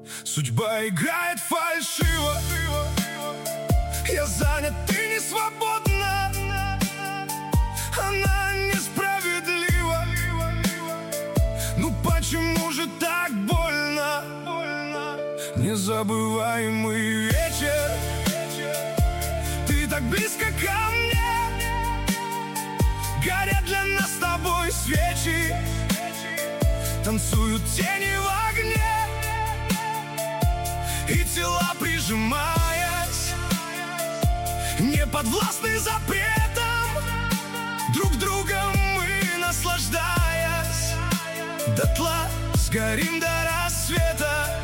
Судьба играет фальшиво. Я занят, ты не свободна. Она несправедлива. Ну почему же так больно? Незабываемый вечер. Ты так близко ко мне. Горят для нас с тобой свечи. Танцуют тени в огне. И тела, прижимаясь, не подвластны запретам. Друг другом мы, наслаждаясь, дотла сгорим до рассвета.